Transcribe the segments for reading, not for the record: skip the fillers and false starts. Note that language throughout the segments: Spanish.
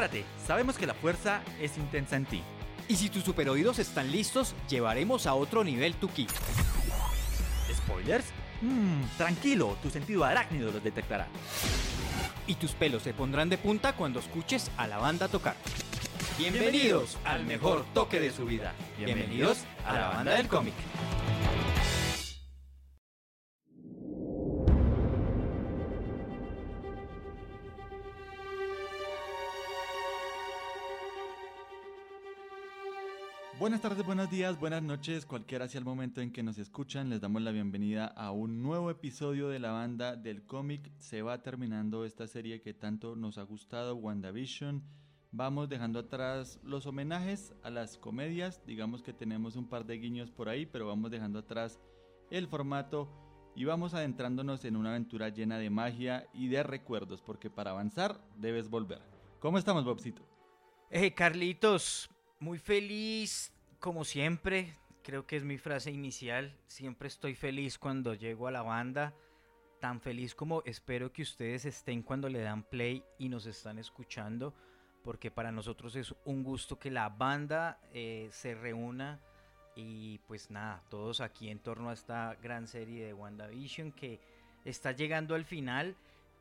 Prepárate, sabemos que la fuerza es intensa en ti. Y si tus superoídos están listos, llevaremos a otro nivel tu ki. ¿Spoilers? Tranquilo, tu sentido arácnido los detectará. Y tus pelos se pondrán de punta cuando escuches a la banda tocar. Bienvenidos al mejor toque de su vida. Bienvenidos a la banda del cómic. Buenas tardes, buenos días, buenas noches, cualquiera sea el momento en que nos escuchan, les damos la bienvenida a un nuevo episodio de la banda del cómic. Se va terminando esta serie que tanto nos ha gustado, WandaVision. Vamos dejando atrás los homenajes a las comedias, digamos que tenemos un par de guiños por ahí, pero vamos dejando atrás el formato y vamos adentrándonos en una aventura llena de magia y de recuerdos, porque para avanzar debes volver. ¿Cómo estamos, Bobcito? Carlitos, muy feliz, como siempre, creo que es mi frase inicial, siempre estoy feliz cuando llego a la banda, tan feliz como espero que ustedes estén cuando le dan play y nos están escuchando, porque para nosotros es un gusto que la banda se reúna y pues nada, todos aquí en torno a esta gran serie de WandaVision que está llegando al final.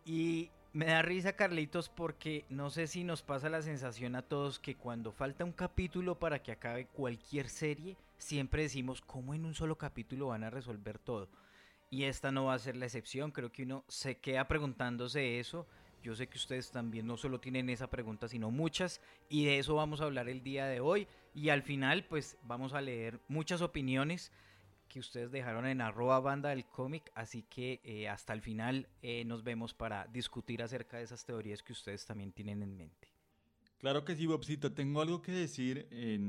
Y me da risa, Carlitos, porque no sé si nos pasa la sensación a todos que cuando falta un capítulo para que acabe cualquier serie, siempre decimos cómo en un solo capítulo van a resolver todo. Y esta no va a ser la excepción, creo que uno se queda preguntándose eso. Yo sé que ustedes también no solo tienen esa pregunta, sino muchas, y de eso vamos a hablar el día de hoy. Y al final, pues vamos a leer muchas opiniones que ustedes dejaron en @banda del cómic, así que hasta el final nos vemos para discutir acerca de esas teorías que ustedes también tienen en mente. Claro que sí, Bobcito, tengo algo que decir,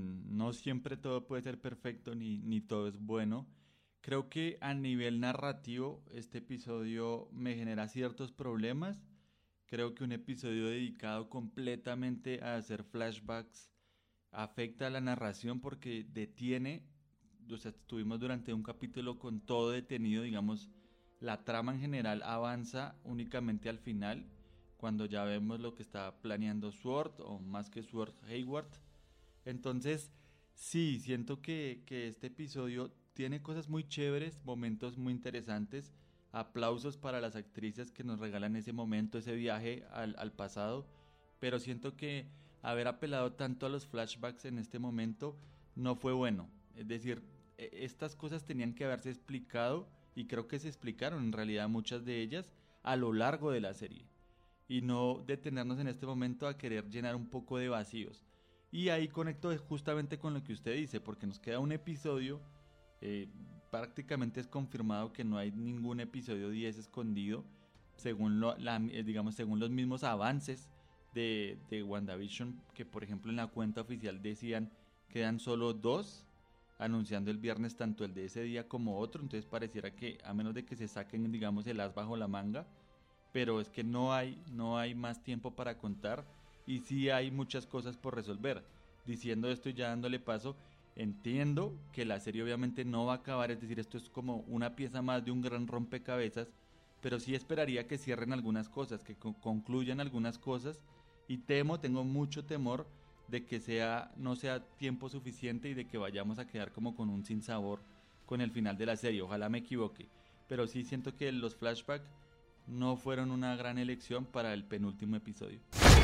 no siempre todo puede ser perfecto ni todo es bueno. Creo que a nivel narrativo este episodio me genera ciertos problemas. Creo que un episodio dedicado completamente a hacer flashbacks afecta a la narración porque detiene. O sea, estuvimos durante un capítulo con todo detenido, digamos, la trama en general avanza únicamente al final, cuando ya vemos lo que está planeando Sword, o más que Sword, Hayward. Entonces, sí, siento que este episodio tiene cosas muy chéveres, momentos muy interesantes, aplausos para las actrices que nos regalan ese momento, ese viaje al pasado, pero siento que haber apelado tanto a los flashbacks en este momento no fue bueno. Es decir, estas cosas tenían que haberse explicado y creo que se explicaron en realidad muchas de ellas a lo largo de la serie y no detenernos en este momento a querer llenar un poco de vacíos. Y ahí conecto justamente con lo que usted dice, porque nos queda un episodio, prácticamente es confirmado que no hay ningún episodio 10 escondido según, según los mismos avances de WandaVision, que por ejemplo en la cuenta oficial decían quedan solo 2, anunciando el viernes tanto el de ese día como otro. Entonces pareciera que a menos de que se saquen, digamos, el as bajo la manga, pero es que no hay más tiempo para contar y sí hay muchas cosas por resolver. Diciendo esto y ya dándole paso, entiendo que la serie obviamente no va a acabar, es decir, esto es como una pieza más de un gran rompecabezas, pero sí esperaría que cierren algunas cosas, que concluyan algunas cosas, y tengo mucho temor de que no sea tiempo suficiente y de que vayamos a quedar como con un sinsabor con el final de la serie. Ojalá me equivoque, pero sí siento que los flashbacks no fueron una gran elección para el penúltimo episodio.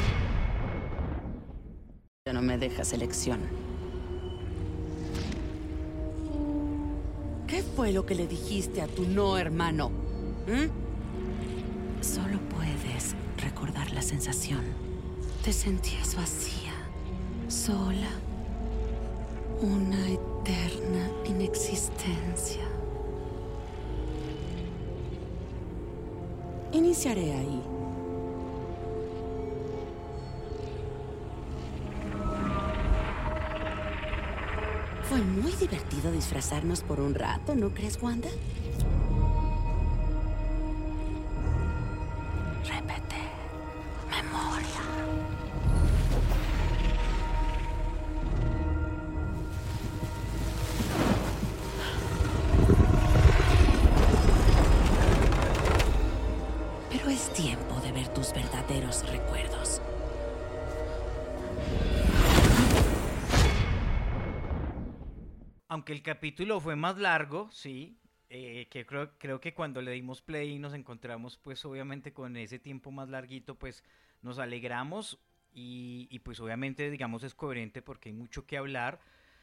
Ya no me dejas elección. ¿Qué fue lo que le dijiste a tu no hermano? Solo puedes recordar la sensación. Te sentías vacía. Sola, una eterna inexistencia. Iniciaré ahí. Fue muy divertido disfrazarnos por un rato, ¿no crees, Wanda? Repete, memoria. Pero es tiempo de ver tus verdaderos recuerdos. aunque el capítulo fue más largo, sí, que creo que cuando le dimos play y nos encontramos pues obviamente con ese tiempo más larguito, pues nos alegramos y pues obviamente digamos es coherente porque hay mucho que hablar.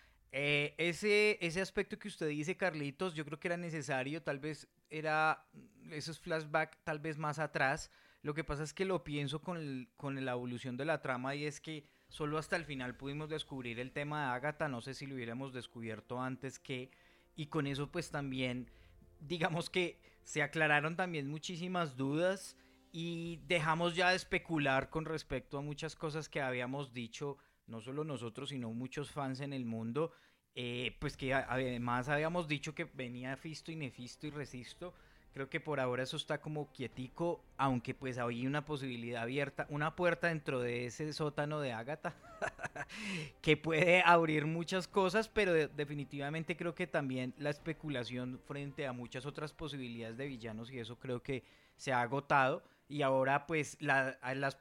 Ese aspecto que usted dice, Carlitos, yo creo que era necesario, tal vez era esos flashbacks tal vez más atrás. Lo que pasa es que lo pienso con la evolución de la trama y es que solo hasta el final pudimos descubrir el tema de Agatha, no sé si lo hubiéramos descubierto antes que, y con eso pues también, digamos que se aclararon también muchísimas dudas y dejamos ya de especular con respecto a muchas cosas que habíamos dicho no solo nosotros, sino muchos fans en el mundo, pues que además habíamos dicho que venía Fisto y Nefisto y Resisto. Creo que por ahora eso está como quietico, aunque pues hay una posibilidad abierta, una puerta dentro de ese sótano de Agatha que puede abrir muchas cosas, pero definitivamente creo que también la especulación frente a muchas otras posibilidades de villanos y eso creo que se ha agotado. Y ahora pues la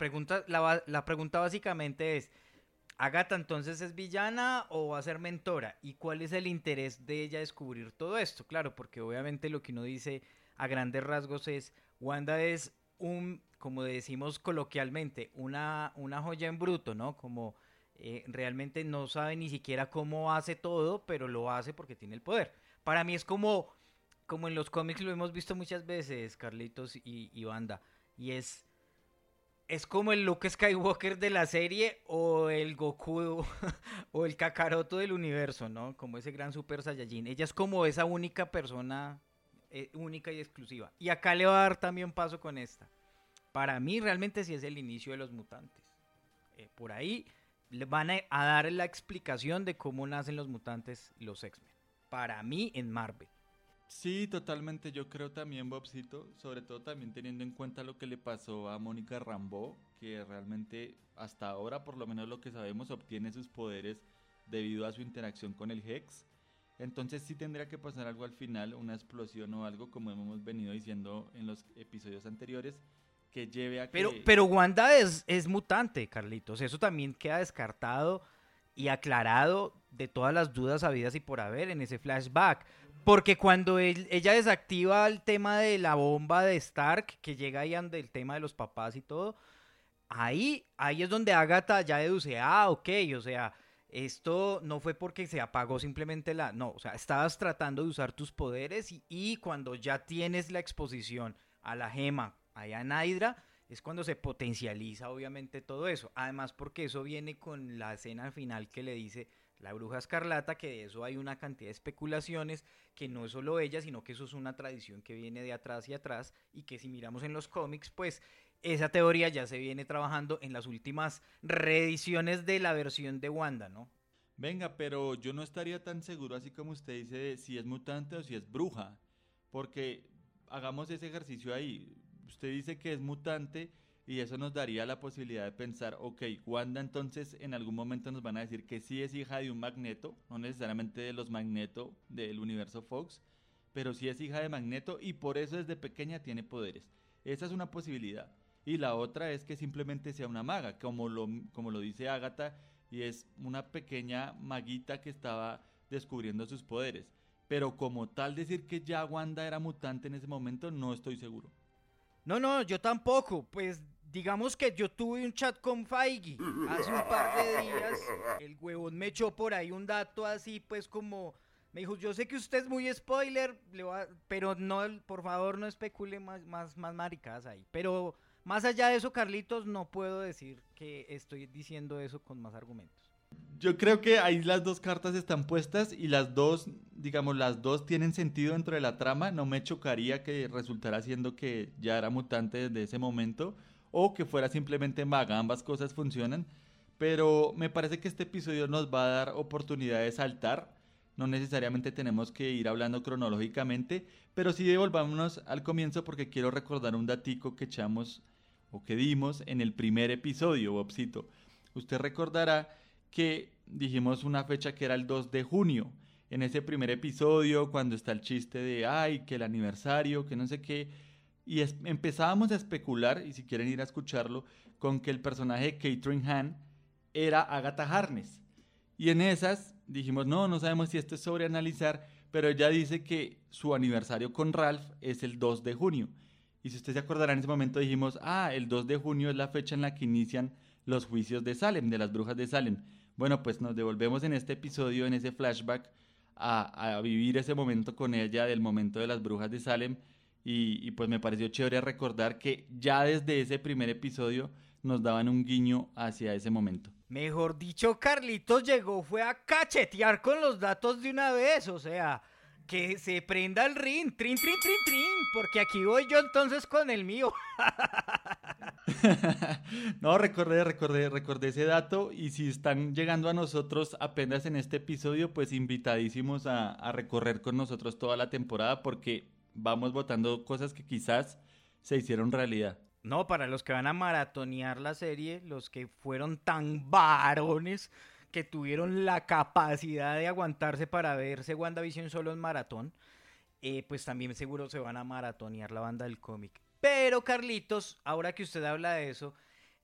pregunta básicamente es, ¿Agatha entonces es villana o va a ser mentora? ¿Y cuál es el interés de ella descubrir todo esto? Claro, porque obviamente lo que uno dice a grandes rasgos es, Wanda es como decimos coloquialmente, una joya en bruto, ¿no? Como realmente no sabe ni siquiera cómo hace todo, pero lo hace porque tiene el poder. Para mí es como en los cómics lo hemos visto muchas veces, Carlitos y Wanda, y es como el Luke Skywalker de la serie o el Goku o el Kakaroto del universo, ¿no? Como ese gran Super Saiyajin. Ella es como esa única persona, única y exclusiva. Y acá le va a dar también paso con esta. Para mí realmente sí es el inicio de los mutantes. Por ahí le van a dar la explicación de cómo nacen los mutantes y los X-Men. Para mí en Marvel. Sí, totalmente. Yo creo también, Bobcito, sobre todo también teniendo en cuenta lo que le pasó a Mónica Rambeau, que realmente hasta ahora, por lo menos lo que sabemos, obtiene sus poderes debido a su interacción con el Hex. Entonces sí tendría que pasar algo al final, una explosión o algo, como hemos venido diciendo en los episodios anteriores, que lleve a que... Pero Wanda es mutante, Carlitos. Eso también queda descartado y aclarado de todas las dudas habidas y por haber en ese flashback. Porque cuando ella desactiva el tema de la bomba de Stark, que llega ahí del tema de los papás y todo, ahí es donde Agatha ya deduce, ok, o sea, esto no fue porque se apagó simplemente no, o sea, estabas tratando de usar tus poderes y cuando ya tienes la exposición a la gema allá en Hydra, es cuando se potencializa obviamente todo eso. Además porque eso viene con la escena final que le dice la Bruja Escarlata, que de eso hay una cantidad de especulaciones, que no es solo ella, sino que eso es una tradición que viene de atrás y atrás, y que si miramos en los cómics, pues esa teoría ya se viene trabajando en las últimas reediciones de la versión de Wanda, ¿no? Venga, pero yo no estaría tan seguro, así como usted dice, de si es mutante o si es bruja, porque hagamos ese ejercicio ahí. Usted dice que es mutante y eso nos daría la posibilidad de pensar, ok, Wanda entonces en algún momento nos van a decir que sí es hija de un Magneto, no necesariamente de los Magneto del universo Fox, pero sí es hija de Magneto y por eso desde pequeña tiene poderes. Esa es una posibilidad. Y la otra es que simplemente sea una maga, como lo dice Agatha, y es una pequeña maguita que estaba descubriendo sus poderes. Pero como tal decir que ya Wanda era mutante en ese momento, no estoy seguro. No, yo tampoco. Pues digamos que yo tuve un chat con Feige hace un par de días. El huevón me echó por ahí un dato así, pues como... Me dijo, yo sé que usted es muy spoiler, pero no, por favor no especule más maricadas ahí. Pero más allá de eso, Carlitos, no puedo decir que estoy diciendo eso con más argumentos. Yo creo que ahí las dos cartas están puestas y las dos tienen sentido dentro de la trama. No me chocaría que resultara siendo que ya era mutante desde ese momento o que fuera simplemente maga. Ambas cosas funcionan, pero me parece que este episodio nos va a dar oportunidad de saltar. No necesariamente tenemos que ir hablando cronológicamente, pero sí devolvámonos al comienzo porque quiero recordar un datico que echamos o que dimos en el primer episodio, Bobcito. Usted recordará que dijimos una fecha que era el 2 de junio. En ese primer episodio, cuando está el chiste de, que el aniversario, que no sé qué, y empezábamos a especular, y si quieren ir a escucharlo, con que el personaje de Catherine Hahn era Agatha Harkness. Y en esas dijimos, no sabemos si esto es sobreanalizar, pero ella dice que su aniversario con Ralph es el 2 de junio. Y si usted se acordará, en ese momento dijimos, el 2 de junio es la fecha en la que inician los juicios de Salem, de las brujas de Salem. Bueno, pues nos devolvemos en este episodio, en ese flashback, a vivir ese momento con ella, del momento de las brujas de Salem. Y pues me pareció chévere recordar que ya desde ese primer episodio nos daban un guiño hacia ese momento. Mejor dicho, Carlitos fue a cachetear con los datos de una vez, o sea, que se prenda el ring, trin, porque aquí voy yo entonces con el mío. No, recordé ese dato, y si están llegando a nosotros apenas en este episodio, pues invitadísimos a recorrer con nosotros toda la temporada, porque vamos botando cosas que quizás se hicieron realidad. No, para los que van a maratonear la serie, los que fueron tan varones que tuvieron la capacidad de aguantarse para verse WandaVision solo en maratón, pues también seguro se van a maratonear la banda del cómic. Pero Carlitos, ahora que usted habla de eso,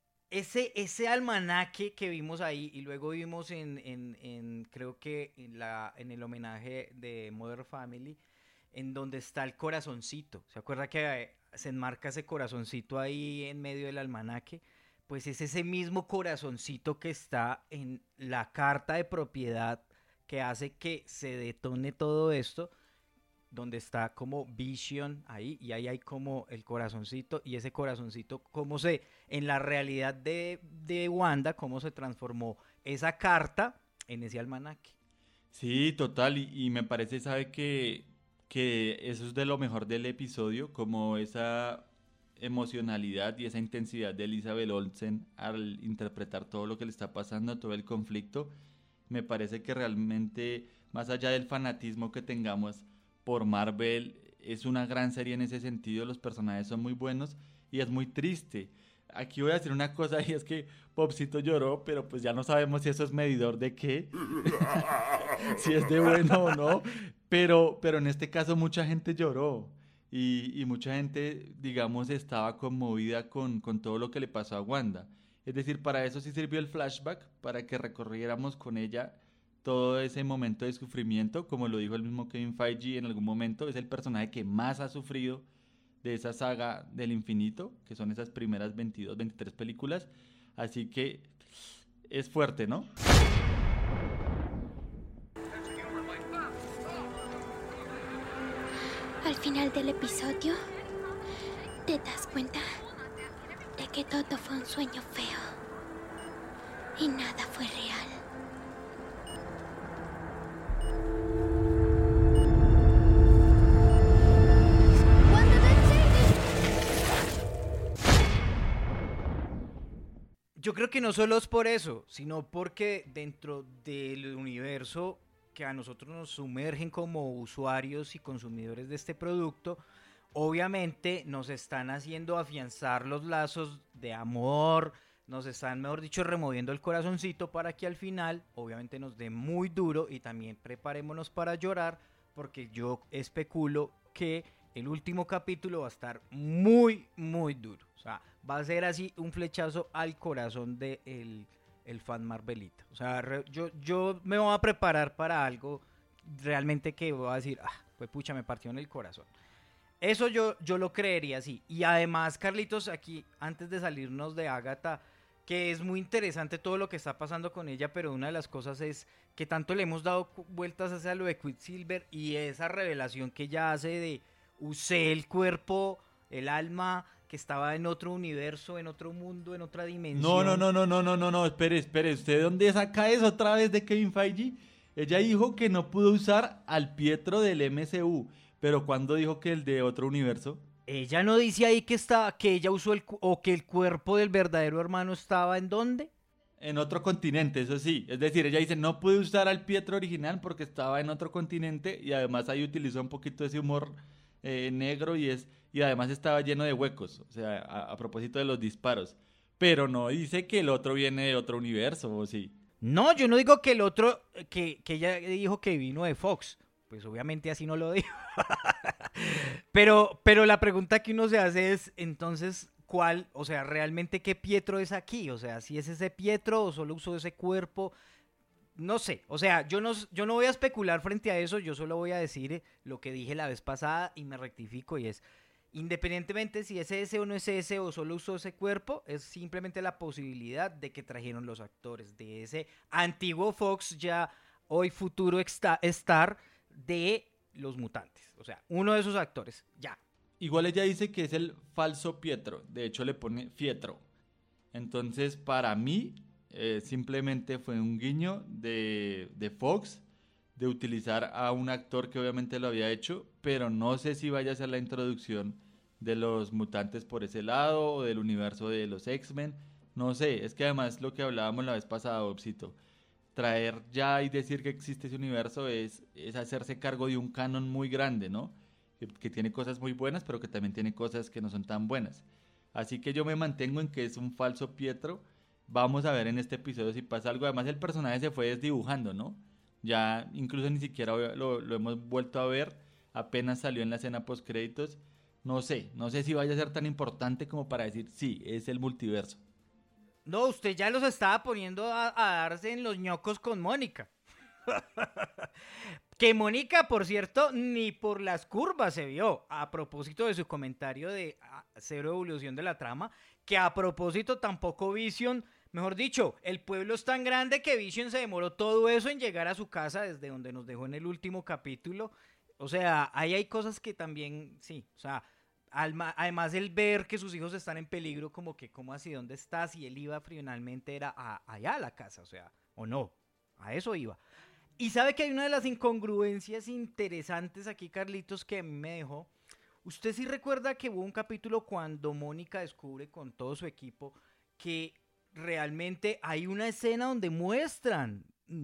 ese almanaque que vimos ahí y luego vimos creo que en el homenaje de Modern Family, en donde está el corazoncito, ¿se acuerda que se enmarca ese corazoncito ahí en medio del almanaque? Pues es ese mismo corazoncito que está en la carta de propiedad que hace que se detone todo esto, donde está como Vision ahí, y ahí hay como el corazoncito, y ese corazoncito, en la realidad de Wanda, cómo se transformó esa carta en ese almanaque. Sí, total, y me parece, ¿sabe que eso es de lo mejor del episodio? Como esa emocionalidad y esa intensidad de Elizabeth Olsen al interpretar todo lo que le está pasando, todo el conflicto. Me parece que realmente, más allá del fanatismo que tengamos por Marvel, es una gran serie en ese sentido. Los personajes son muy buenos y es muy triste. Aquí voy a decir una cosa, y es que Popsito lloró, pero pues ya no sabemos si eso es medidor de qué, si es de bueno o no, pero en este caso mucha gente lloró, y mucha gente, digamos, estaba conmovida con todo lo que le pasó a Wanda. Es decir, para eso sí sirvió el flashback, para que recorriéramos con ella todo ese momento de sufrimiento. Como lo dijo el mismo Kevin Feige en algún momento, es el personaje que más ha sufrido de esa saga del infinito, que son esas primeras 22, 23 películas. Así que es fuerte, ¿no? Al final del episodio, te das cuenta de que todo fue un sueño feo y nada fue real. Yo creo que no solo es por eso, sino porque dentro del universo que a nosotros nos sumergen como usuarios y consumidores de este producto, obviamente nos están haciendo afianzar los lazos de amor, nos están, mejor dicho, removiendo el corazoncito para que al final, obviamente, nos dé muy duro, y también preparémonos para llorar, porque yo especulo que el último capítulo va a estar muy, muy duro. O sea, va a ser así un flechazo al corazón de el fan Marvelita. O sea, yo me voy a preparar para algo realmente que voy a decir, pues pucha, me partió en el corazón. Eso yo lo creería así. Y además, Carlitos, aquí, antes de salirnos de Agatha, que es muy interesante todo lo que está pasando con ella, pero una de las cosas es que tanto le hemos dado vueltas hacia lo de Quicksilver y esa revelación que ella hace de usé el cuerpo, el alma, que estaba en otro universo, en otro mundo, en otra dimensión. No, espere, ¿usted dónde saca eso otra vez de Kevin Feige? Ella dijo que no pudo usar al Pietro del MCU, pero ¿cuándo dijo que el de otro universo? Ella no dice ahí que ella usó que el cuerpo del verdadero hermano estaba ¿en dónde? En otro continente, eso sí. Es decir, ella dice, no pude usar al Pietro original porque estaba en otro continente, y además ahí utilizó un poquito ese humor negro, y además estaba lleno de huecos, o sea, a propósito de los disparos. Pero no dice que el otro viene de otro universo, ¿o sí? No, yo no digo que el otro, que ella dijo que vino de Fox. Pues obviamente así no lo dijo. pero la pregunta que uno se hace es, entonces, ¿cuál? O sea, ¿realmente qué Pietro es aquí? O sea, ¿si es ese Pietro o solo usó ese cuerpo? no sé, o sea, yo no voy a especular frente a eso, yo solo voy a decir lo que dije la vez pasada y me rectifico, y es, independientemente si es ese o no es ese o solo usó ese cuerpo, es simplemente la posibilidad de que trajeron los actores de ese antiguo Fox, ya hoy futuro Star, de los mutantes. O sea, uno de esos actores, ya. Igual ella dice que es el falso Pietro, de hecho le pone Fietro. Entonces, para mí, simplemente fue un guiño de Fox de utilizar a un actor que obviamente lo había hecho, pero no sé si vaya a ser la introducción de los mutantes por ese lado o del universo de los X-Men. No sé, es que además lo que hablábamos la vez pasada, Bobcito, traer ya y decir que existe ese universo es hacerse cargo de un canon muy grande, ¿no? Que tiene cosas muy buenas, pero que también tiene cosas que no son tan buenas. Así que yo me mantengo en que es un falso Pietro. Vamos a ver en este episodio si pasa algo. Además el personaje se fue desdibujando, ¿no? Ya incluso ni siquiera lo hemos vuelto a ver. Apenas salió en la escena post créditos. No sé si vaya a ser tan importante como para decir sí, es el multiverso. No, usted ya los estaba poniendo a darse en los ñocos con Mónica. Que Mónica, por cierto, ni por las curvas se vio. A propósito de su comentario de cero evolución de la trama, que a propósito tampoco Vision, mejor dicho, el pueblo es tan grande que Vision se demoró todo eso en llegar a su casa desde donde nos dejó en el último capítulo. O sea, ahí hay cosas que también, sí, o sea, además el ver que sus hijos están en peligro, como que, ¿cómo así? ¿Dónde estás? Y él iba finalmente era allá a la casa, o sea, o no, a eso iba. Y sabe que hay una de las incongruencias interesantes aquí, Carlitos, que a mí me dejó. ¿Usted sí recuerda que hubo un capítulo cuando Mónica descubre con todo su equipo que realmente hay una escena donde muestran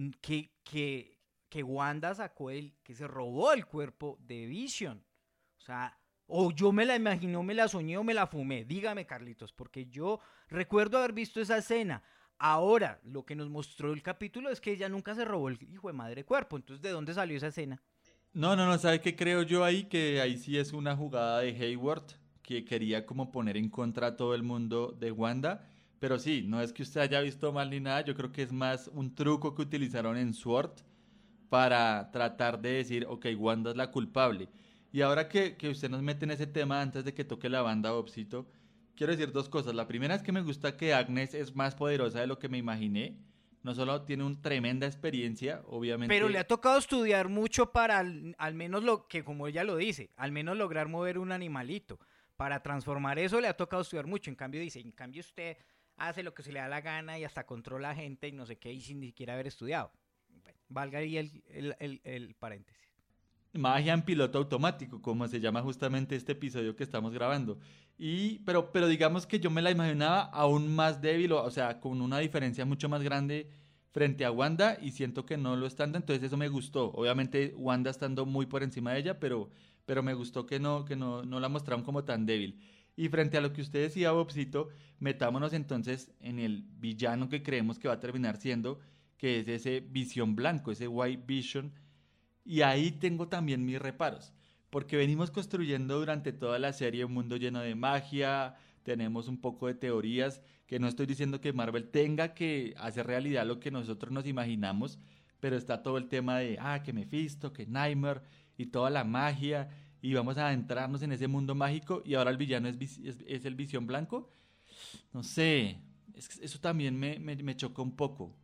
que Wanda sacó que se robó el cuerpo de Vision? O sea, o yo me la imaginé, o me la soñé, o me la fumé. Dígame, Carlitos, porque yo recuerdo haber visto esa escena. Ahora, lo que nos mostró el capítulo es que ella nunca se robó el hijo de madre cuerpo. Entonces, ¿de dónde salió esa escena? No, ¿sabe qué creo yo ahí? Que ahí sí es una jugada de Hayward, que quería como poner en contra a todo el mundo de Wanda. Pero sí, no es que usted haya visto mal ni nada, yo creo que es más un truco que utilizaron en SWORD para tratar de decir, ok, Wanda es la culpable. Y ahora que usted nos mete en ese tema antes de que toque la banda, Bobcito, quiero decir dos cosas. La primera es que me gusta que Agnes es más poderosa de lo que me imaginé. No solo tiene una tremenda experiencia, obviamente. Pero le ha tocado estudiar mucho para al menos lo que, como ella lo dice, al menos lograr mover un animalito. Para transformar eso le ha tocado estudiar mucho. En cambio usted hace lo que se le da la gana y hasta controla a gente y no sé qué, y sin ni siquiera haber estudiado. Bueno, valga ahí el paréntesis. Magia en piloto automático, como se llama justamente este episodio que estamos grabando. Pero digamos que yo me la imaginaba aún más débil, o sea, con una diferencia mucho más grande frente a Wanda, y siento que no lo está dando, entonces eso me gustó. Obviamente Wanda estando muy por encima de ella, pero me gustó que no la mostraron como tan débil. Y frente a lo que usted decía, Bobcito, metámonos entonces en el villano que creemos que va a terminar siendo, que es ese Visión Blanco, ese White Vision. Y ahí tengo también mis reparos, porque venimos construyendo durante toda la serie un mundo lleno de magia, tenemos un poco de teorías, que no estoy diciendo que Marvel tenga que hacer realidad lo que nosotros nos imaginamos, pero está todo el tema de, que Mephisto, que Nightmare, y toda la magia, y vamos a adentrarnos en ese mundo mágico, y ahora el villano es el Visión Blanco. No sé, eso también me chocó un poco.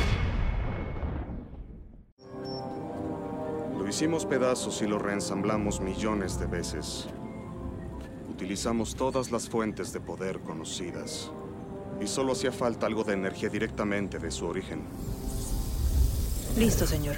Lo hicimos pedazos y lo reensamblamos millones de veces. Utilizamos todas las fuentes de poder conocidas. Y solo hacía falta algo de energía directamente de su origen. Listo, señor.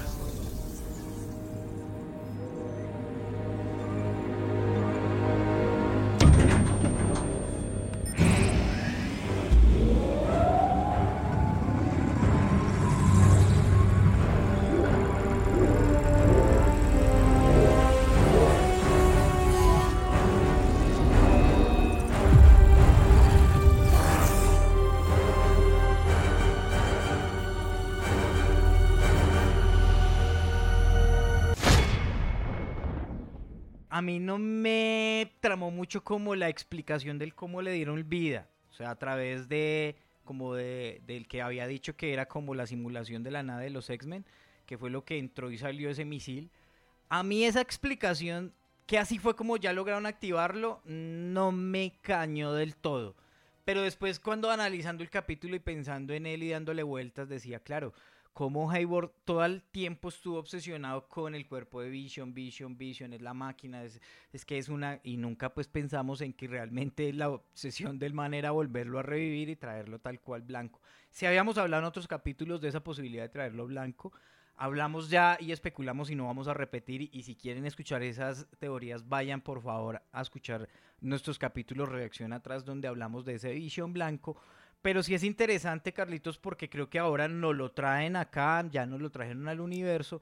A mí no me tramó mucho como la explicación del cómo le dieron vida. O sea, a través de como del que había dicho que era como la simulación de la nave de los X-Men, que fue lo que entró y salió ese misil. A mí esa explicación, que así fue como ya lograron activarlo, no me cañó del todo. Pero después, cuando analizando el capítulo y pensando en él y dándole vueltas, decía, claro, cómo Hayward todo el tiempo estuvo obsesionado con el cuerpo de Vision, es la máquina, es que es una... Y nunca pues pensamos en que realmente la obsesión del man era volverlo a revivir y traerlo tal cual blanco. Si habíamos hablado en otros capítulos de esa posibilidad de traerlo blanco, hablamos ya y especulamos y no vamos a repetir, y si quieren escuchar esas teorías, vayan por favor a escuchar nuestros capítulos Reacción Atrás, donde hablamos de ese Vision blanco. Pero sí es interesante, Carlitos, porque creo que ahora nos lo traen acá, ya nos lo trajeron al universo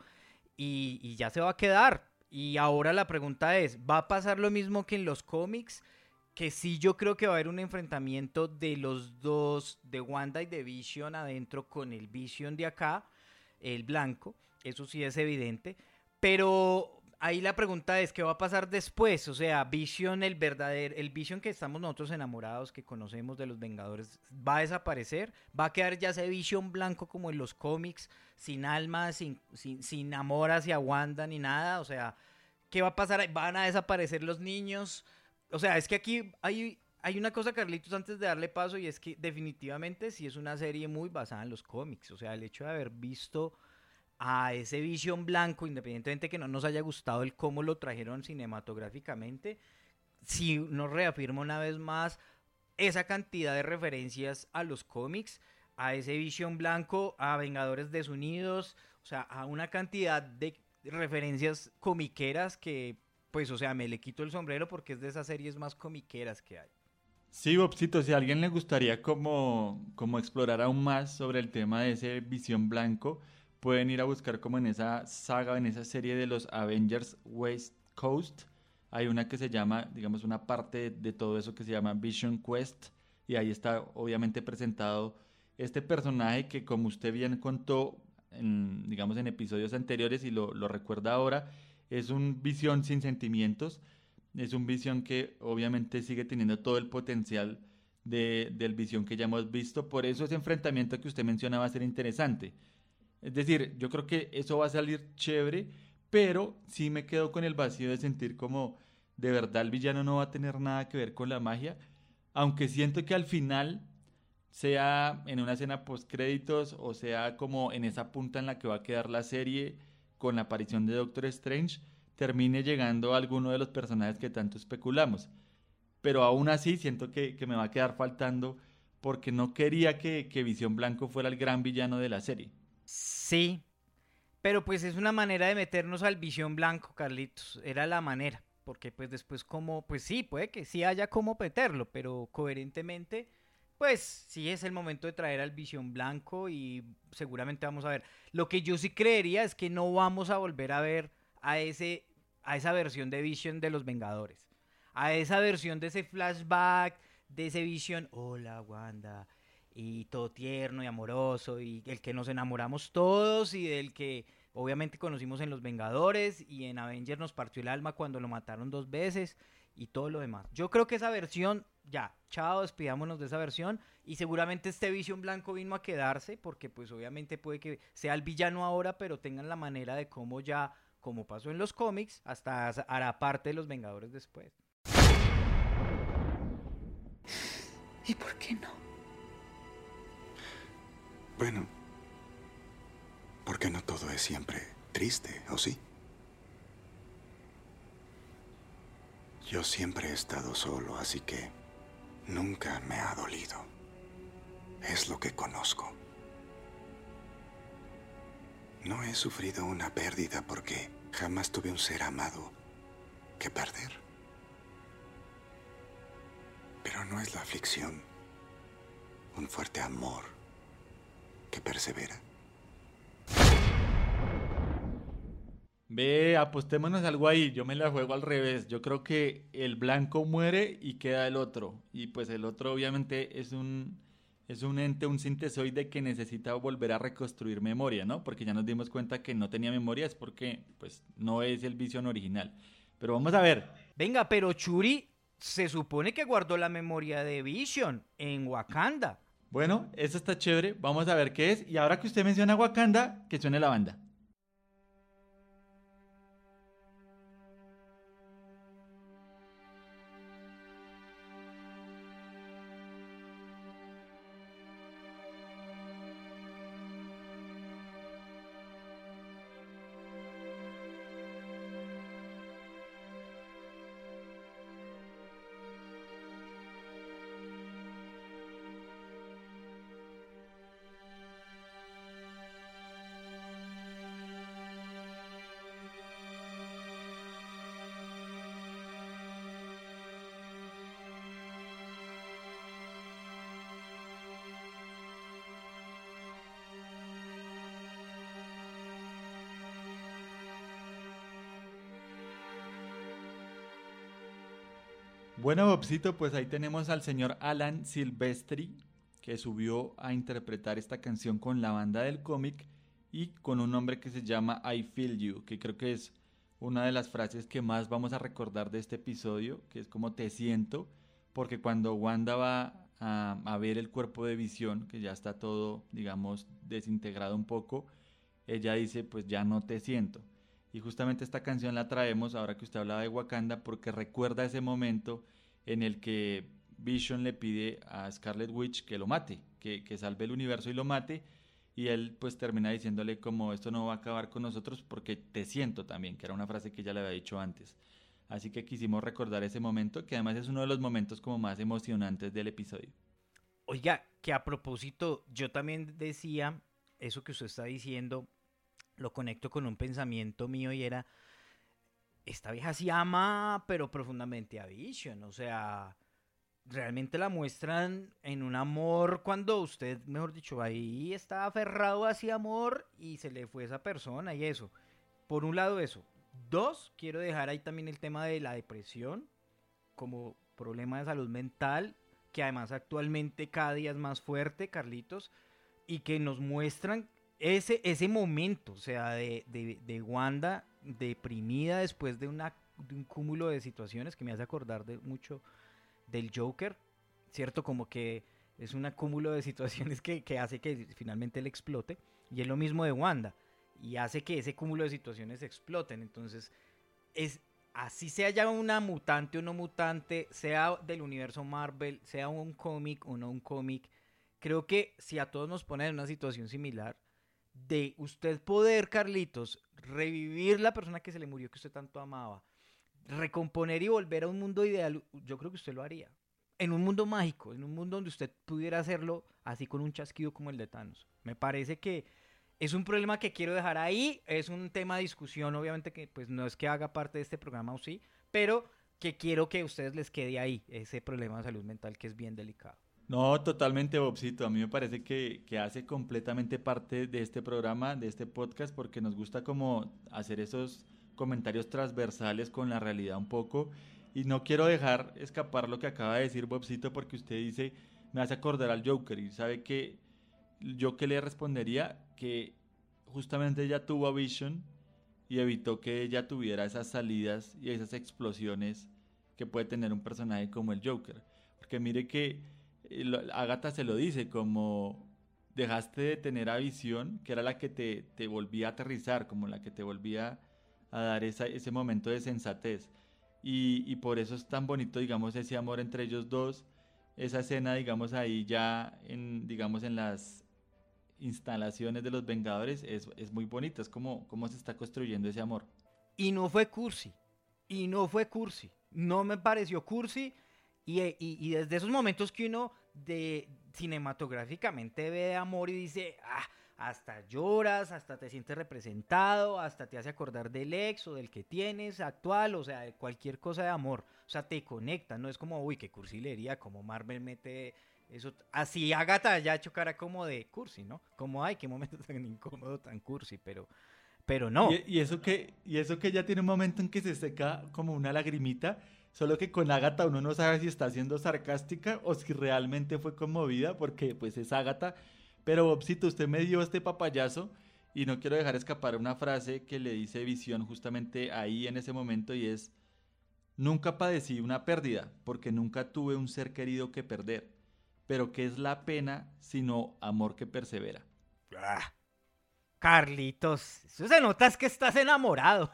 y ya se va a quedar. Y ahora la pregunta es, ¿va a pasar lo mismo que en los cómics? Que sí, yo creo que va a haber un enfrentamiento de los dos, de Wanda y de Vision adentro con el Vision de acá, el blanco, eso sí es evidente, pero ahí la pregunta es, ¿qué va a pasar después? O sea, Vision, el verdadero, el Vision que estamos nosotros enamorados, que conocemos de los Vengadores, ¿va a desaparecer? ¿Va a quedar ya ese Vision blanco como en los cómics, sin alma, sin amor hacia Wanda ni nada? O sea, ¿qué va a pasar? ¿Van a desaparecer los niños? O sea, es que aquí hay una cosa, Carlitos, antes de darle paso, y es que definitivamente sí es una serie muy basada en los cómics. O sea, el hecho de haber visto a ese Vision blanco, independientemente que no nos haya gustado el cómo lo trajeron cinematográficamente, sí nos reafirma una vez más esa cantidad de referencias a los cómics, a ese Vision blanco, a Vengadores Desunidos, o sea, a una cantidad de referencias comiqueras que, pues, o sea, me le quito el sombrero porque es de esas series más comiqueras que hay. Sí, Bobcito, si a alguien le gustaría como explorar aún más sobre el tema de ese Visión Blanco, pueden ir a buscar como en esa saga, en esa serie de los Avengers West Coast. Hay una que se llama, digamos, una parte de todo eso que se llama Vision Quest, y ahí está obviamente presentado este personaje que, como usted bien contó, digamos, en episodios anteriores y lo recuerda ahora, es un Visión sin sentimientos. Es un Visión que obviamente sigue teniendo todo el potencial del Visión que ya hemos visto. Por eso ese enfrentamiento que usted menciona va a ser interesante. Es decir, yo creo que eso va a salir chévere, pero sí me quedo con el vacío de sentir como de verdad el villano no va a tener nada que ver con la magia. Aunque siento que al final, sea en una escena post créditos o sea como en esa punta en la que va a quedar la serie con la aparición de Doctor Strange, termine llegando a alguno de los personajes que tanto especulamos. Pero aún así siento que me va a quedar faltando, porque no quería que Visión Blanco fuera el gran villano de la serie. Sí, pero pues es una manera de meternos al Visión Blanco, Carlitos. Era la manera, porque pues después como, pues sí, puede que sí haya cómo meterlo, pero coherentemente, pues sí es el momento de traer al Visión Blanco y seguramente vamos a ver. Lo que yo sí creería es que no vamos a volver a ver a esa versión de Vision de los Vengadores, a esa versión de ese flashback, de ese Vision, hola Wanda, y todo tierno y amoroso, y el que nos enamoramos todos, y del que obviamente conocimos en los Vengadores, y en Avengers nos partió el alma cuando lo mataron 2 veces, y todo lo demás. Yo creo que esa versión, ya, chao, despidámonos de esa versión, y seguramente este Vision Blanco vino a quedarse, porque pues obviamente puede que sea el villano ahora, pero tengan la manera de cómo ya, como pasó en los cómics, hasta hará parte de los Vengadores después. ¿Y por qué no? Bueno, porque no todo es siempre triste, ¿o sí? Yo siempre he estado solo, así que nunca me ha dolido. Es lo que conozco. No he sufrido una pérdida porque jamás tuve un ser amado que perder. Pero no es la aflicción, un fuerte amor que persevera. Ve, apostémonos algo ahí, yo me la juego al revés. Yo creo que el blanco muere y queda el otro. Y pues el otro obviamente es un ente, un sintesoide que necesita volver a reconstruir memoria, ¿no? Porque ya nos dimos cuenta que no tenía memoria, es porque pues no es el Vision original. Pero vamos a ver. Venga, pero Shuri se supone que guardó la memoria de Vision en Wakanda. Bueno, eso está chévere, vamos a ver qué es. Y ahora que usted menciona Wakanda, que suene la banda. Bueno, Bobcito, pues ahí tenemos al señor Alan Silvestri, que subió a interpretar esta canción con la banda del cómic y con un nombre que se llama I Feel You, que creo que es una de las frases que más vamos a recordar de este episodio, que es como te siento, porque cuando Wanda va a ver el cuerpo de Visión, que ya está todo, digamos, desintegrado un poco, ella dice, pues ya no te siento. Y justamente esta canción la traemos ahora que usted hablaba de Wakanda porque recuerda ese momento en el que Vision le pide a Scarlet Witch que lo mate, que salve el universo y lo mate, y él pues termina diciéndole como esto no va a acabar con nosotros porque te siento también, que era una frase que ella le había dicho antes. Así que quisimos recordar ese momento, que además es uno de los momentos como más emocionantes del episodio. Oiga, que a propósito, yo también decía, eso que usted está diciendo, lo conecto con un pensamiento mío y era, esta vieja sí ama, pero profundamente a Vision, o sea, realmente la muestran en un amor cuando usted, mejor dicho, ahí está aferrado a ese amor y se le fue esa persona y eso. Por un lado eso. Dos, quiero dejar ahí también el tema de la depresión como problema de salud mental, que además actualmente cada día es más fuerte, Carlitos, y que nos muestran ese momento, o sea, de Wanda deprimida después de un cúmulo de situaciones que me hace acordar mucho del Joker, ¿cierto? Como que es un cúmulo de situaciones que hace que finalmente él explote, y es lo mismo de Wanda, y hace que ese cúmulo de situaciones exploten. Entonces, así sea ya una mutante o no mutante, sea del universo Marvel, sea un cómic o no un cómic, creo que si a todos nos ponen en una situación similar, de usted poder, Carlitos, revivir la persona que se le murió, que usted tanto amaba, recomponer y volver a un mundo ideal, yo creo que usted lo haría. En un mundo mágico, en un mundo donde usted pudiera hacerlo así con un chasquido como el de Thanos. Me parece que es un problema que quiero dejar ahí, es un tema de discusión, obviamente que pues no es que haga parte de este programa o sí, pero que quiero que a ustedes les quede ahí, ese problema de salud mental que es bien delicado. No, totalmente, Bobcito. A mí me parece que hace completamente parte de este programa, de este podcast, porque nos gusta como hacer esos comentarios transversales con la realidad un poco. Y no quiero dejar escapar lo que acaba de decir Bobcito, porque usted dice, me hace acordar al Joker. Y sabe que yo que le respondería que justamente ella tuvo a Vision y evitó que ella tuviera esas salidas y esas explosiones que puede tener un personaje como el Joker. Porque mire que Agatha se lo dice, como dejaste de tener a Visión, que era la que te volvía a aterrizar, como la que te volvía a dar ese momento de sensatez. Y por eso es tan bonito, digamos, ese amor entre ellos dos, esa escena, digamos, ahí ya en las instalaciones de los Vengadores, es muy bonita, es como se está construyendo ese amor. Y no fue cursi, no me pareció cursi. Y desde esos momentos que uno cinematográficamente ve de amor y dice, hasta lloras, hasta te sientes representado, hasta te hace acordar del ex o del que tienes actual, o sea, de cualquier cosa de amor, o sea, te conecta, no es como, uy, qué cursilería, como Marvel mete eso, así Agatha ya ha hecho cara como de cursi, ¿no? Como, ay, qué momento tan incómodo, tan cursi, pero no. Y eso que ya tiene un momento en que se seca como una lagrimita. Solo que con Agatha uno no sabe si está siendo sarcástica o si realmente fue conmovida, porque pues es Agatha. Pero Bobcito, usted me dio este papayazo y no quiero dejar escapar una frase que le dice Visión justamente ahí en ese momento, y es: nunca padecí una pérdida porque nunca tuve un ser querido que perder, pero ¿qué es la pena sino amor que persevera? Carlitos, eso se nota es que estás enamorado.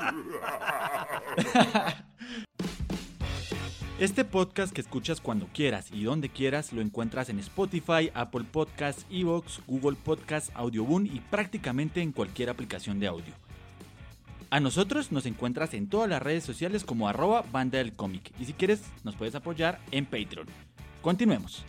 Este podcast que escuchas cuando quieras y donde quieras lo encuentras en Spotify, Apple Podcasts, Evox, Google Podcasts, Audioboom y prácticamente en cualquier aplicación de audio. A nosotros nos encuentras en todas las redes sociales como @Banda del Cómic y si quieres nos puedes apoyar en Patreon. Continuemos.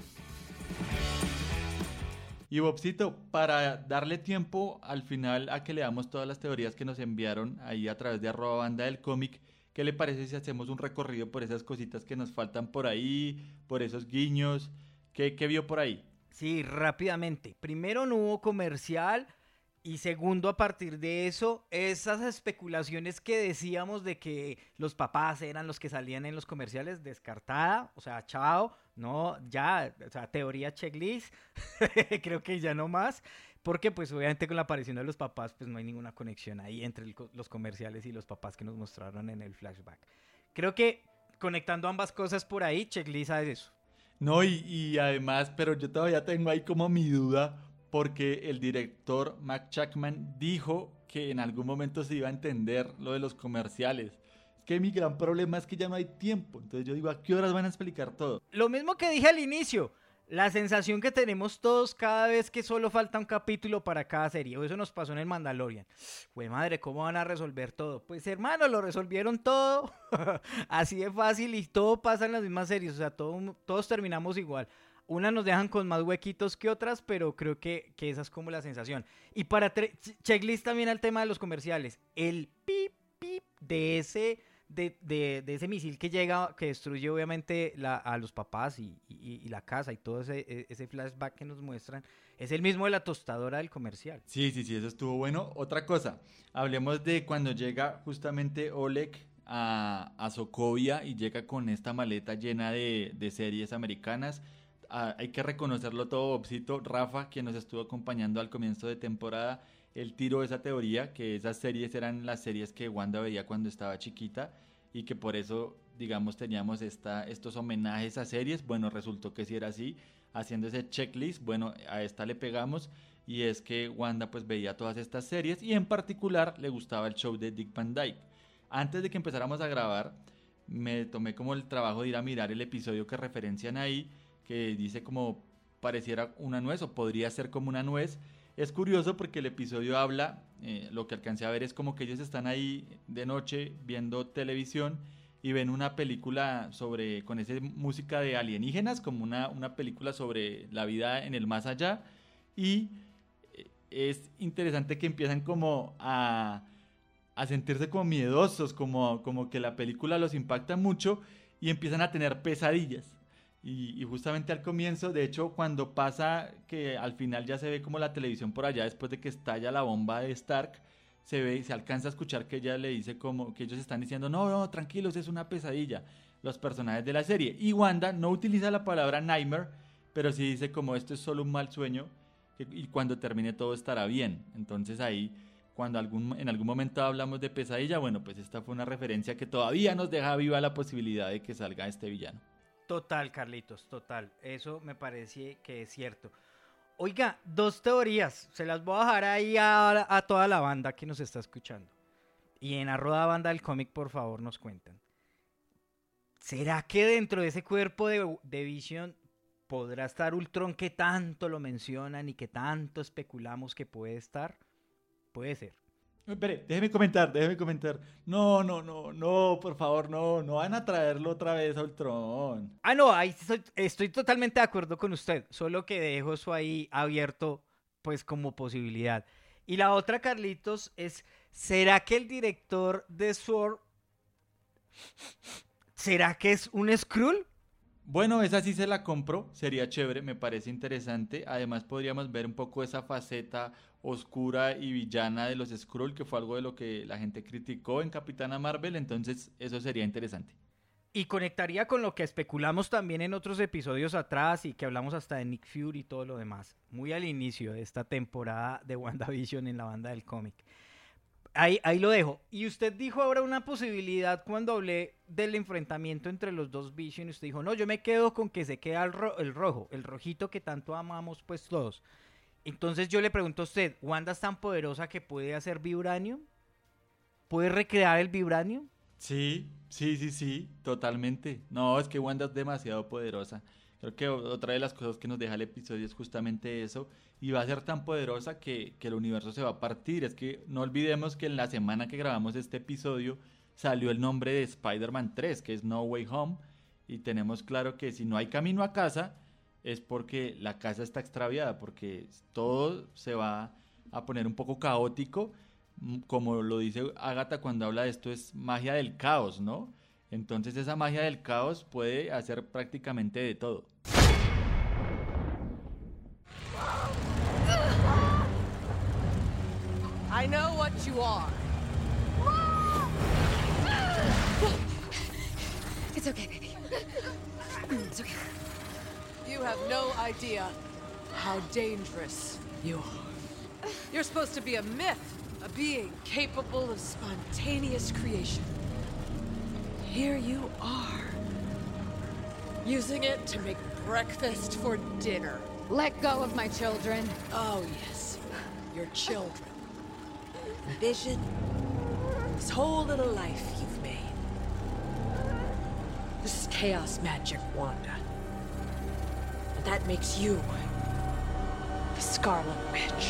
Y Bobcito, para darle tiempo al final a que leamos todas las teorías que nos enviaron ahí a través de @Banda del Cómic, ¿qué le parece si hacemos un recorrido por esas cositas que nos faltan por ahí, por esos guiños? ¿Qué vio por ahí? Sí, rápidamente. Primero, no hubo comercial. Y segundo, a partir de eso, esas especulaciones que decíamos de que los papás eran los que salían en los comerciales, descartada, o sea, chao, no, ya, o sea, teoría checklist, creo que ya no más, porque pues obviamente con la aparición de los papás, pues no hay ninguna conexión ahí entre los comerciales y los papás que nos mostraron en el flashback. Creo que conectando ambas cosas por ahí, checklist es eso. No, y además, pero yo todavía tengo ahí como mi duda, porque el director Mac Chapman dijo que en algún momento se iba a entender lo de los comerciales. Es que mi gran problema es que ya no hay tiempo. Entonces yo digo, ¿a qué horas van a explicar todo? Lo mismo que dije al inicio, la sensación que tenemos todos cada vez que solo falta un capítulo para cada serie. Eso nos pasó en el Mandalorian. Güey, madre, ¿cómo van a resolver todo? Pues hermano, lo resolvieron todo. Así de fácil y todo pasa en las mismas series. O sea, todos terminamos igual. Unas nos dejan con más huequitos que otras, pero creo que esa es como la sensación. Y para checklist también al tema de los comerciales. El pip, pip de ese misil que llega, que destruye obviamente a los papás y la casa y todo ese flashback que nos muestran, es el mismo de la tostadora del comercial. Sí, eso estuvo bueno. Otra cosa, hablemos de cuando llega justamente Oleg a Sokovia y llega con esta maleta llena de series americanas. Hay que reconocerlo todo, Bobcito. Rafa, quien nos estuvo acompañando al comienzo de temporada, él tiró esa teoría, que esas series eran las series que Wanda veía cuando estaba chiquita y que por eso, digamos, teníamos estos homenajes a series. Bueno, resultó que sí era así, haciendo ese checklist, bueno, a esta le pegamos y es que Wanda pues veía todas estas series y en particular le gustaba el show de Dick Van Dyke. Antes de que empezáramos a grabar, me tomé como el trabajo de ir a mirar el episodio que referencian ahí, que dice como pareciera una nuez o podría ser como una nuez. Es curioso porque el episodio habla, lo que alcancé a ver es como que ellos están ahí de noche viendo televisión y ven una película con esa música de alienígenas, como una película sobre la vida en el más allá, y es interesante que empiezan como a sentirse como miedosos, como que la película los impacta mucho y empiezan a tener pesadillas. Y justamente al comienzo, de hecho, cuando pasa que al final ya se ve como la televisión por allá, después de que estalla la bomba de Stark, se alcanza a escuchar que ella le dice como que ellos están diciendo, no, tranquilos, es una pesadilla, los personajes de la serie. Y Wanda no utiliza la palabra nightmare, pero sí dice como esto es solo un mal sueño y cuando termine todo estará bien. Entonces ahí, cuando en algún momento hablamos de pesadilla, bueno, pues esta fue una referencia que todavía nos deja viva la posibilidad de que salga este villano. Total, Carlitos, total. Eso me parece que es cierto. Oiga, 2 teorías. Se las voy a dejar ahí a toda la banda que nos está escuchando. Y en @Banda del Cómic, por favor, nos cuentan. ¿Será que dentro de ese cuerpo de Vision podrá estar Ultron que tanto lo mencionan y que tanto especulamos que puede estar? Puede ser. Espere, déjeme comentar. No, por favor, no van a traerlo otra vez a Ultron. No, ahí estoy totalmente de acuerdo con usted, solo que dejo eso ahí abierto, pues como posibilidad. Y la otra, Carlitos, es, ¿será que el director de Sword, será que es un Skrull? Bueno, esa sí se la compro, sería chévere, me parece interesante. Además podríamos ver un poco esa faceta oscura y villana de los Skrull, que fue algo de lo que la gente criticó en Capitana Marvel, entonces eso sería interesante. Y conectaría con lo que especulamos también en otros episodios atrás y que hablamos hasta de Nick Fury y todo lo demás, muy al inicio de esta temporada de WandaVision en la Banda del Cómic. Ahí lo dejo. Y usted dijo ahora una posibilidad cuando hablé del enfrentamiento entre los dos Vision. Usted dijo, no, yo me quedo con que se queda el rojo, el rojito que tanto amamos pues todos. Entonces yo le pregunto a usted, ¿Wanda es tan poderosa que puede hacer vibranium? ¿Puede recrear el vibranium? Sí, totalmente. No, es que Wanda es demasiado poderosa. Creo que otra de las cosas que nos deja el episodio es justamente eso. Y va a ser tan poderosa que el universo se va a partir. Es que no olvidemos que en la semana que grabamos este episodio salió el nombre de Spider-Man 3, que es No Way Home. Y tenemos claro que si no hay camino a casa, es porque la casa está extraviada, porque todo se va a poner un poco caótico. Como lo dice Agatha cuando habla de esto, es magia del caos, ¿no? Entonces esa magia del caos puede hacer prácticamente de todo. I know what you are. It's okay, baby. It's okay. You have no idea how dangerous you are. You're supposed to be a myth, a being capable of spontaneous creation. Here you are, using it to make breakfast for dinner. Let go of my children. Oh, yes, your children. Vision, this whole little life you've made. This is chaos magic, Wanda. And that makes you the Scarlet Witch.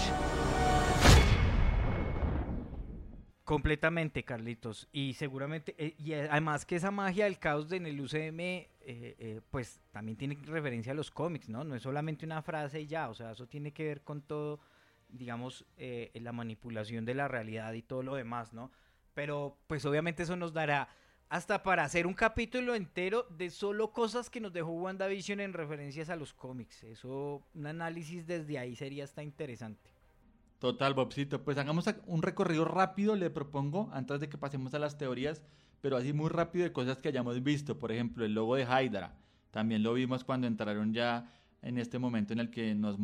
Completamente, Carlitos. Y seguramente, y además que esa magia del caos en el UCM, pues también tiene referencia a los cómics, ¿no? No es solamente una frase y ya, o sea, eso tiene que ver con todo, digamos, la manipulación de la realidad y todo lo demás, ¿no? Pero, pues obviamente eso nos dará hasta para hacer un capítulo entero de solo cosas que nos dejó WandaVision en referencias a los cómics. Eso, un análisis desde ahí sería hasta interesante. Total, Bobcito, pues hagamos un recorrido rápido, le propongo, antes de que pasemos a las teorías, pero así muy rápido de cosas que hayamos visto. Por ejemplo, el logo de Hydra, también lo vimos cuando entraron ya en este momento en el que nos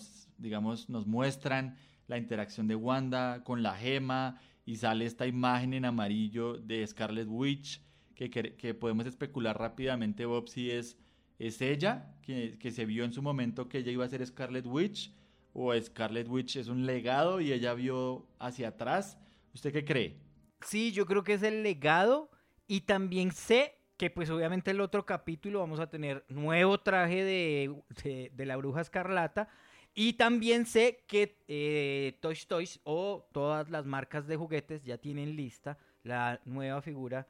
muestran la interacción de Wanda con la gema y sale esta imagen en amarillo de Scarlet Witch, que podemos especular rápidamente, Bob, si es ella, que se vio en su momento que ella iba a ser Scarlet Witch, o Scarlet Witch es un legado y ella vio hacia atrás. ¿Usted qué cree? Sí, yo creo que es el legado, y también sé que pues obviamente el otro capítulo vamos a tener nuevo traje de la Bruja Escarlata, y también sé que Toys o todas las marcas de juguetes ya tienen lista la nueva figura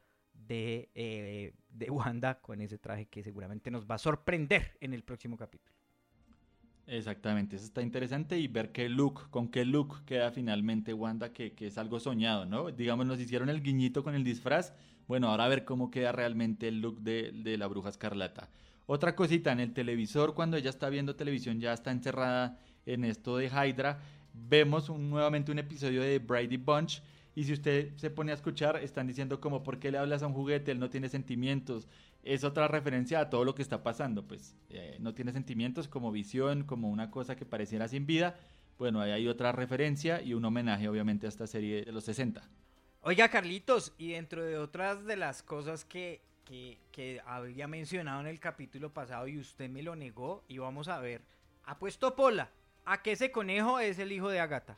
de Wanda con ese traje que seguramente nos va a sorprender en el próximo capítulo. Exactamente, eso está interesante, y ver con qué look queda finalmente Wanda, que es algo soñado, ¿no? Digamos, nos hicieron el guiñito con el disfraz, bueno, ahora a ver cómo queda realmente el look de la Bruja Escarlata. Otra cosita, en el televisor, cuando ella está viendo televisión, ya está encerrada en esto de Hydra, vemos nuevamente un episodio de Brady Bunch, y si usted se pone a escuchar, están diciendo como, ¿por qué le hablas a un juguete? Él no tiene sentimientos. Es otra referencia a todo lo que está pasando, pues no tiene sentimientos, como visión, como una cosa que pareciera sin vida. Bueno, ahí hay otra referencia y un homenaje obviamente a esta serie de los 60. Oiga, Carlitos, y dentro de otras de las cosas que había mencionado en el capítulo pasado y usted me lo negó, y vamos a ver, apuesto Pola, ¿a que ese conejo es el hijo de Agatha?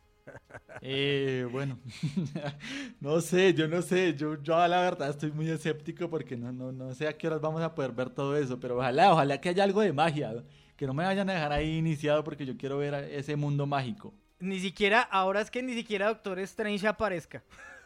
Bueno, no sé, yo la verdad estoy muy escéptico porque no sé a qué horas vamos a poder ver todo eso, pero ojalá que haya algo de magia, que no me vayan a dejar ahí iniciado, porque yo quiero ver ese mundo mágico. Ahora es que ni siquiera Doctor Strange aparezca.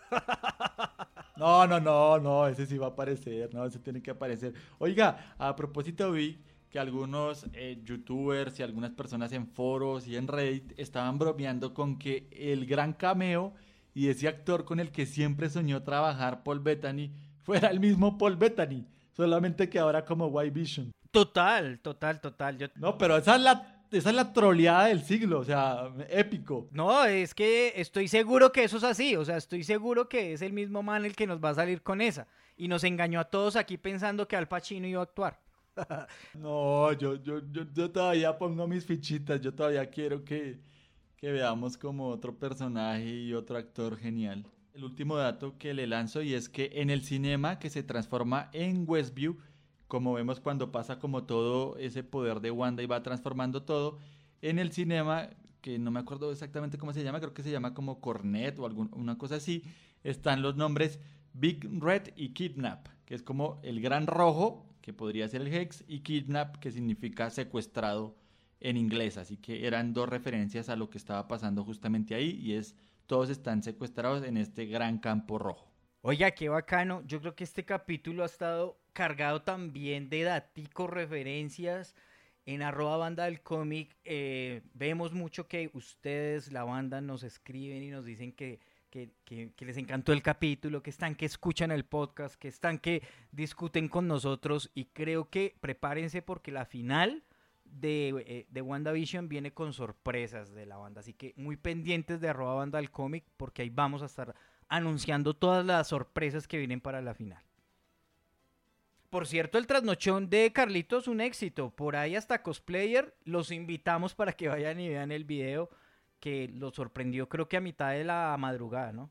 No, ese sí va a aparecer, no, ese tiene que aparecer. Oiga, a propósito, vi que algunos youtubers y algunas personas en foros y en Reddit estaban bromeando con que el gran cameo y ese actor con el que siempre soñó trabajar, Paul Bettany, fuera el mismo Paul Bettany, solamente que ahora como White Vision. Total. No, pero esa es la troleada del siglo, o sea, épico. No, es que estoy seguro que eso es así, o sea, estoy seguro que es el mismo man el que nos va a salir con esa, y nos engañó a todos aquí pensando que Al Pacino iba a actuar. No, yo todavía pongo mis fichitas, yo todavía quiero que veamos como otro personaje y otro actor genial. El último dato que le lanzo y es que en el cinema que se transforma en Westview, como vemos cuando pasa como todo ese poder de Wanda y va transformando todo, en el cinema, que no me acuerdo exactamente cómo se llama, creo que se llama como Cornet o una cosa así, están los nombres Big Red y Kidnap, que es como el gran rojo, que podría ser el Hex, y Kidnap, que significa secuestrado en inglés, así que eran dos referencias a lo que estaba pasando justamente ahí, y es todos están secuestrados en este gran campo rojo. Oiga, qué bacano, yo creo que este capítulo ha estado cargado también de daticos, referencias. En @banda del cómic vemos mucho que ustedes, la banda, nos escriben y nos dicen que les encantó el capítulo, que escuchan el podcast, que discuten con nosotros, y creo que prepárense porque la final de WandaVision viene con sorpresas de la banda, así que muy pendientes de @banda del cómic porque ahí vamos a estar anunciando todas las sorpresas que vienen para la final. Por cierto, el trasnochón de Carlitos, un éxito, por ahí hasta cosplayer, los invitamos para que vayan y vean el video que los sorprendió creo que a mitad de la madrugada, ¿no?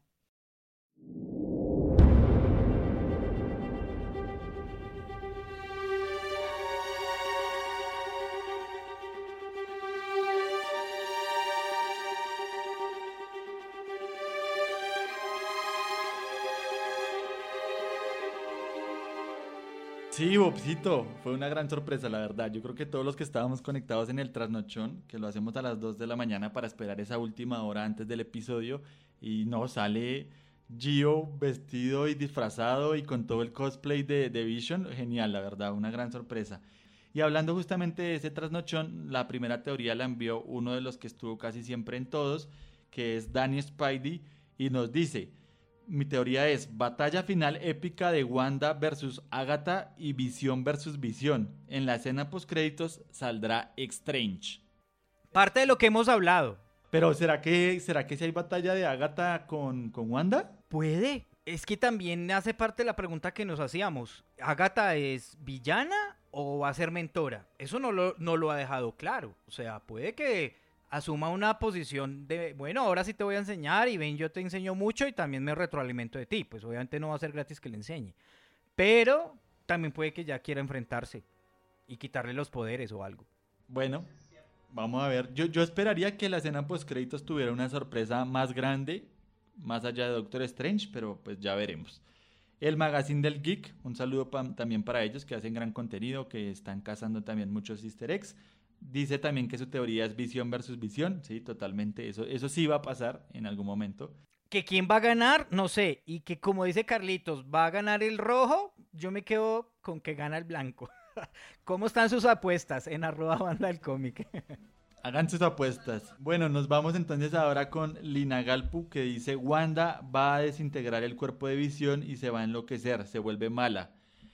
Sí, Bobcito, fue una gran sorpresa, la verdad. Yo creo que todos los que estábamos conectados en el trasnochón, que lo hacemos a las 2 de la mañana para esperar esa última hora antes del episodio, y no, sale Gio vestido y disfrazado y con todo el cosplay de Vision, genial, la verdad, una gran sorpresa. Y hablando justamente de ese trasnochón, la primera teoría la envió uno de los que estuvo casi siempre en todos, que es Danny Spidey, y nos dice: mi teoría es batalla final épica de Wanda versus Agatha y Visión versus Visión. En la escena postcréditos saldrá Strange. Parte de lo que hemos hablado. Pero ¿será que si hay batalla de Agatha con Wanda? Puede. Es que también hace parte de la pregunta que nos hacíamos. ¿Agatha es villana o va a ser mentora? Eso no lo ha dejado claro. O sea, puede que asuma una posición de, bueno, ahora sí te voy a enseñar y ven, yo te enseño mucho y también me retroalimento de ti. Pues obviamente no va a ser gratis que le enseñe. Pero también puede que ya quiera enfrentarse y quitarle los poderes o algo. Bueno, vamos a ver. Yo esperaría que la escena postcréditos tuviera una sorpresa más grande, más allá de Doctor Strange, pero pues ya veremos. El Magazine del Geek, un saludo también para ellos que hacen gran contenido, que están cazando también muchos easter eggs. Dice también que su teoría es Visión versus Visión, sí, totalmente, eso sí va a pasar en algún momento. Que quién va a ganar, no sé, y que como dice Carlitos, va a ganar el rojo, yo me quedo con que gana el blanco. ¿Cómo están sus apuestas en @banda del cómic? Hagan sus apuestas. Bueno, nos vamos entonces ahora con Lina Galpu, que dice: Wanda va a desintegrar el cuerpo de Visión y se va a enloquecer, se vuelve mala.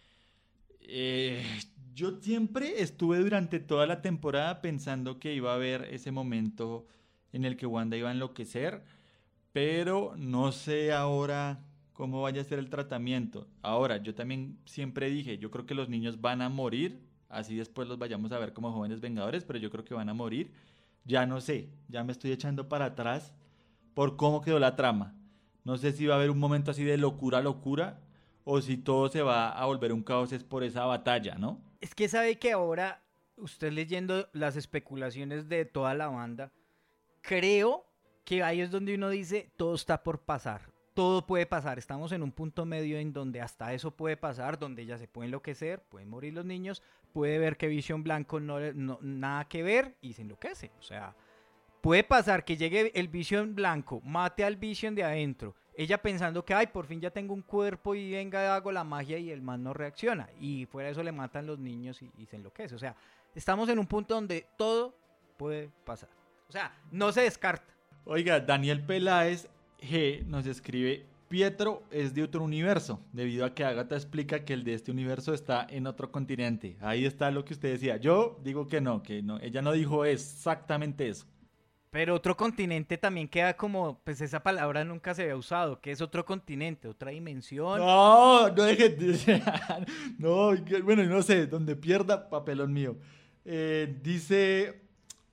Yo siempre estuve durante toda la temporada pensando que iba a haber ese momento en el que Wanda iba a enloquecer, pero no sé ahora cómo vaya a ser el tratamiento. Ahora, yo también siempre dije, yo creo que los niños van a morir, así después los vayamos a ver como jóvenes vengadores, pero yo creo que van a morir. Ya no sé, ya me estoy echando para atrás por cómo quedó la trama. No sé si va a haber un momento así de locura, o si todo se va a volver un caos es por esa batalla, ¿no? Es que sabe que ahora, usted leyendo las especulaciones de toda la banda, creo que ahí es donde uno dice, todo está por pasar, todo puede pasar, estamos en un punto medio en donde hasta eso puede pasar, donde ya se puede enloquecer, pueden morir los niños, puede ver que Visión Blanco no nada que ver y se enloquece, o sea, puede pasar que llegue el Visión Blanco, mate al Vision de adentro, ella pensando que, ay, por fin ya tengo un cuerpo y venga, hago la magia y el man no reacciona. Y fuera de eso le matan los niños y se enloquece. O sea, estamos en un punto donde todo puede pasar. O sea, no se descarta. Oiga, Daniel Peláez G nos escribe: Pietro es de otro universo, debido a que Agatha explica que el de este universo está en otro continente. Ahí está lo que usted decía. Yo digo que no, ella no dijo exactamente eso. Pero otro continente también queda como, pues esa palabra nunca se había usado, que es otro continente, otra dimensión. No deje de... No, bueno, no sé, donde pierda papelón mío. Dice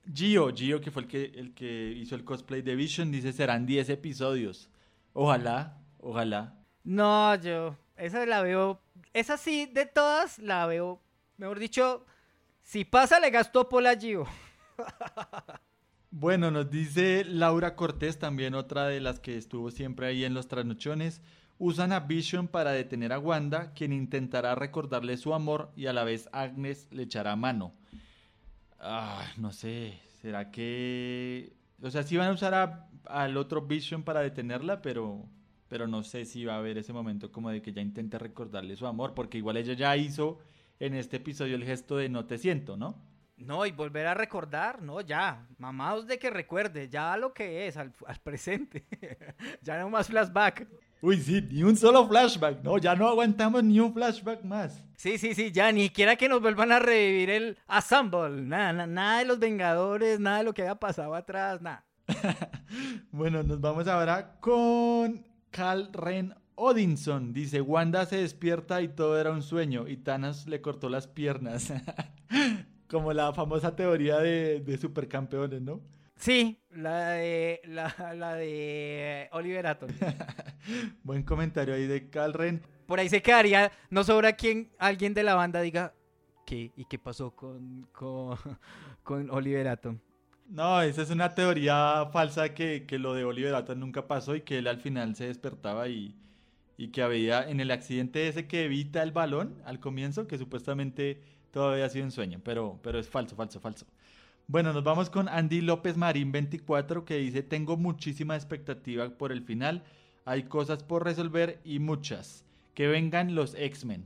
Gio, que fue el que hizo el cosplay de Vision, dice serán 10 episodios. Ojalá. No, yo esa la veo, esa sí, de todas la veo, mejor dicho, si pasa le gasto por la Gio. Bueno, nos dice Laura Cortés, también otra de las que estuvo siempre ahí en los trasnochones. Usan a Vision para detener a Wanda, quien intentará recordarle su amor y a la vez Agnes le echará mano. No sé, ¿será que...? O sea, sí van a usar al otro Vision para detenerla, pero no sé si va a haber ese momento como de que ya intente recordarle su amor, porque igual ella ya hizo en este episodio el gesto de no te siento, ¿no? No, y volver a recordar, no, ya, mamados de que recuerde, ya lo que es, al presente, ya no más flashback. Uy, sí, ni un solo flashback, no, ya no aguantamos ni un flashback más. Sí, ya, ni siquiera que nos vuelvan a revivir el Assemble, nada de los Vengadores, nada de lo que haya pasado atrás, nada. Bueno, nos vamos ahora con Carl Ren Odinson, dice, Wanda se despierta y todo era un sueño, y Thanos le cortó las piernas. Como la famosa teoría de supercampeones, ¿no? Sí, la de Oliver Atom. Buen comentario ahí de Carl Ren. Por ahí se quedaría, no sobra alguien de la banda diga, ¿qué? ¿Y qué pasó con Oliver Atom? No, esa es una teoría falsa que lo de Oliver Atom nunca pasó y que él al final se despertaba y que había en el accidente ese que evita el balón al comienzo, que supuestamente todo había sido un sueño, pero es falso. Bueno, nos vamos con Andy López Marín 24 que dice, tengo muchísima expectativa por el final, hay cosas por resolver y muchas, que vengan los X-Men.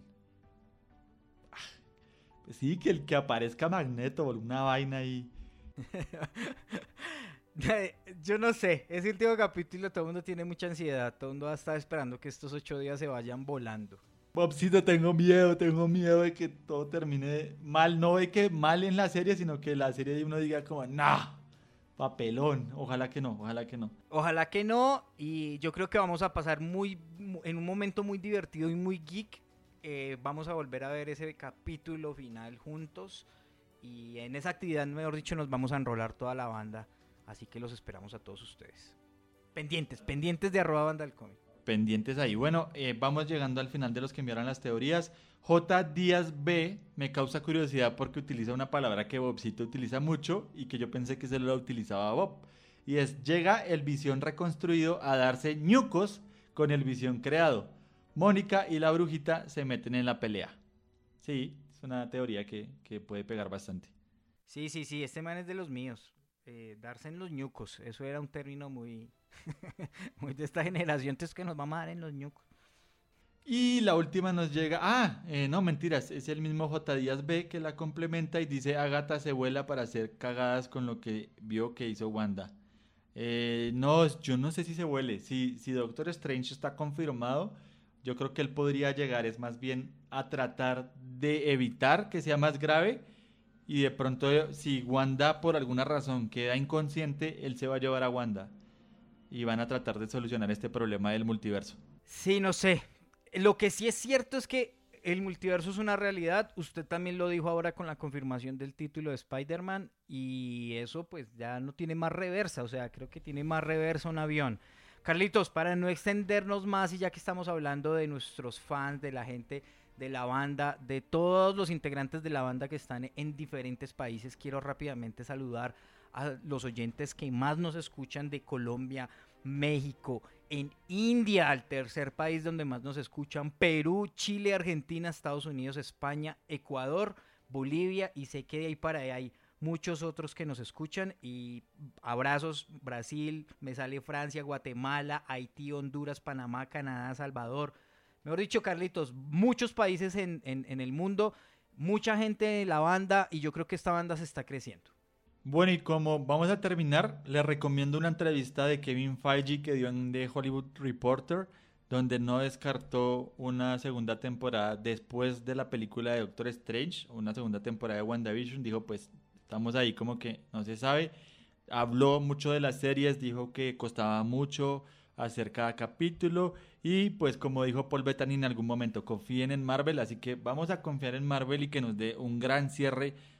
Pues sí, que el que aparezca Magneto o alguna vaina ahí. Yo no sé, ese último capítulo todo el mundo tiene mucha ansiedad, todo el mundo va a estar esperando que estos 8 días se vayan volando. Bobcito, tengo miedo de que todo termine mal, no de que mal en la serie, sino que la serie uno diga como, nah, papelón, ojalá que no. Ojalá que no, y yo creo que vamos a pasar en un momento muy divertido y muy geek, vamos a volver a ver ese capítulo final juntos, y en esa actividad, mejor dicho, nos vamos a enrolar toda la banda, así que los esperamos a todos ustedes. Pendientes de @BandaDelCómic. Pendientes ahí. Bueno, vamos llegando al final de los que enviaron las teorías. J. Díaz B me causa curiosidad porque utiliza una palabra que Bobcito utiliza mucho y que yo pensé que se lo utilizaba Bob. Y es, llega el Visión reconstruido a darse ñucos con el Visión creado. Mónica y la brujita se meten en la pelea. Sí, es una teoría que puede pegar bastante. Sí, este man es de los míos. Darse en los ñucos, eso era un término muy muy de esta generación, entonces que nos vamos a dar en los ñucos. Y la última nos llega, no mentiras, es el mismo J. Díaz B que la complementa y dice, Agatha se vuela para hacer cagadas con lo que vio que hizo Wanda. No, yo no sé si se vuele, si Doctor Strange está confirmado, yo creo que él podría llegar, es más bien a tratar de evitar que sea más grave. Y de pronto, si Wanda por alguna razón queda inconsciente, él se va a llevar a Wanda. Y van a tratar de solucionar este problema del multiverso. Sí, no sé. Lo que sí es cierto es que el multiverso es una realidad. Usted también lo dijo ahora con la confirmación del título de Spider-Man. Y eso pues ya no tiene más reversa. O sea, creo que tiene más reversa un avión. Carlitos, para no extendernos más y ya que estamos hablando de nuestros fans, de la gente de la banda, de todos los integrantes de la banda que están en diferentes países, quiero rápidamente saludar a los oyentes que más nos escuchan de Colombia, México, en India, el tercer país donde más nos escuchan, Perú, Chile, Argentina, Estados Unidos, España, Ecuador, Bolivia, y sé que de ahí para allá hay muchos otros que nos escuchan, y abrazos, Brasil, me sale Francia, Guatemala, Haití, Honduras, Panamá, Canadá, Salvador. Mejor dicho, Carlitos, muchos países en el mundo, mucha gente de la banda, y yo creo que esta banda se está creciendo. Bueno, y como vamos a terminar, les recomiendo una entrevista de Kevin Feige que dio en The Hollywood Reporter, donde no descartó una segunda temporada después de la película de Doctor Strange, una segunda temporada de WandaVision. Dijo, pues, estamos ahí como que no se sabe. Habló mucho de las series, dijo que costaba mucho hacer cada capítulo, y pues como dijo Paul Bettany en algún momento, confíen en Marvel, así que vamos a confiar en Marvel y que nos dé un gran cierre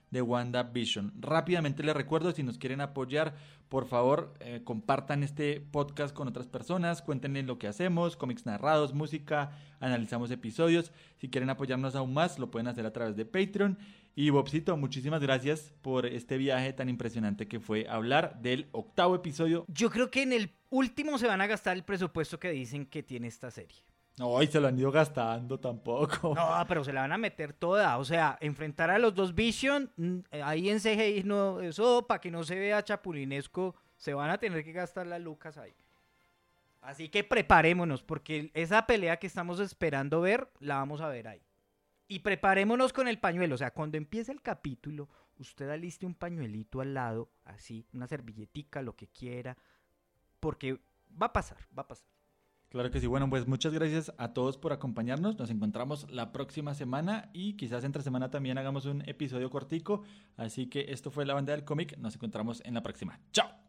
de WandaVision. Rápidamente les recuerdo, si nos quieren apoyar, por favor, compartan este podcast con otras personas, cuéntenles lo que hacemos, cómics narrados, música, analizamos episodios. Si quieren apoyarnos aún más, lo pueden hacer a través de Patreon. Y Bobcito, muchísimas gracias por este viaje tan impresionante que fue hablar del 8º episodio. Yo creo que en el último se van a gastar el presupuesto que dicen que tiene esta serie. No, y se lo han ido gastando tampoco. No, pero se la van a meter toda. O sea, enfrentar a los dos Vision, ahí en CGI, no, eso para que no se vea chapulinesco, se van a tener que gastar las lucas ahí. Así que preparémonos, porque esa pelea que estamos esperando ver, la vamos a ver ahí. Y preparémonos con el pañuelo. O sea, cuando empiece el capítulo, usted aliste un pañuelito al lado, así, una servilletica, lo que quiera, porque va a pasar, va a pasar. Claro que sí. Bueno, pues muchas gracias a todos por acompañarnos. Nos encontramos la próxima semana y quizás entre semana también hagamos un episodio cortico. Así que esto fue La Banda del Cómic. Nos encontramos en la próxima. ¡Chao!